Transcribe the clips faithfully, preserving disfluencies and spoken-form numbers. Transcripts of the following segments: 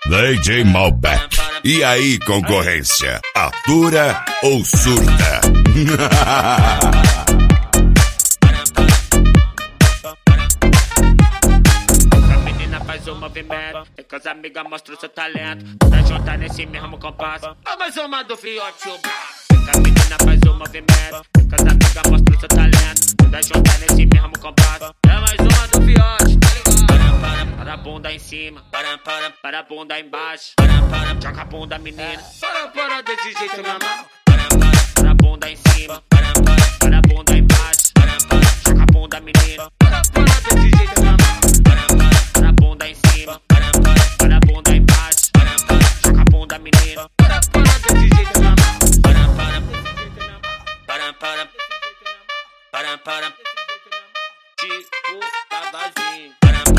D J Malbec. E aí, concorrência? Atura ou surta? A menina faz o movimento, tem que as amigas mostram seu talento. Pra juntar nesse mesmo compasso, é mais uma do fiote. A menina faz o movimento, tem que as amigas mostram seu talento. Pra juntar nesse mesmo compasso, é mais uma do fiote, tá ligado? Para a bunda em cima, para, para, para a bunda embaixo, para, para, joga a bunda menina, para, para desse jeito minha mão. Para, para, para a bunda em cima, para, para, para a bunda embaixo, para, para, joga a bunda menina, para, para desse jeito minha mão. Para, para, para a bunda em cima, para, para, para a bunda embaixo, para, para, joga a bunda menina, para, para desse jeito minha mão. Para, para, para, para, para, para, tipo babazinho.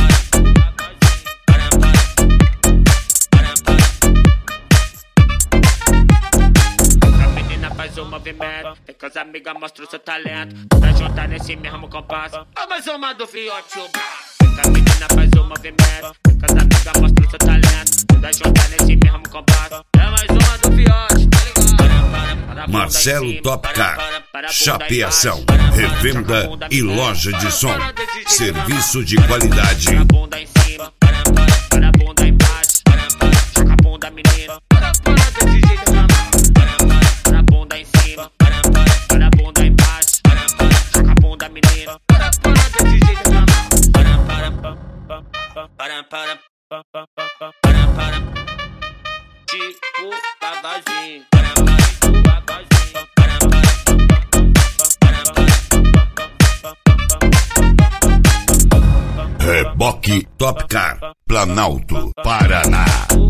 Faz o movimento, tem que as amigas mostram seu talento. Pra juntar nesse mesmo compasso, é mais uma do fiote. A menina faz o movimento, tem que as amigas mostram seu talento. Pra juntar nesse mesmo compasso, é mais uma do fiote, tá ligado? Marcelo Topcar, chapeação, revenda e loja de som. Serviço de qualidade. Para a bunda em cima, para, para, para a bunda embaixo, para, para, joga a bunda menina, para, para desse jeito minha mão. Para a bunda em cima, para, para, para a bunda embaixo, para, para, joga a bunda menina, para, para desse jeito minha mão. Para, para, para, para, para, para, para, para, tipo babazinho. Reboque Topcar, Planalto, Paraná.